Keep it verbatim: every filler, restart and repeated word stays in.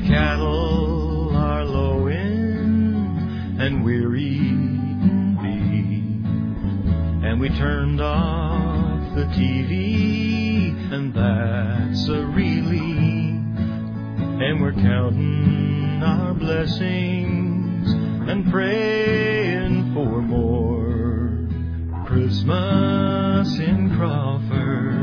cattle are lowing and weary be, and we turned off the T V, and that's a relief. And we're counting our blessings and praying for more Christmas in Crawford.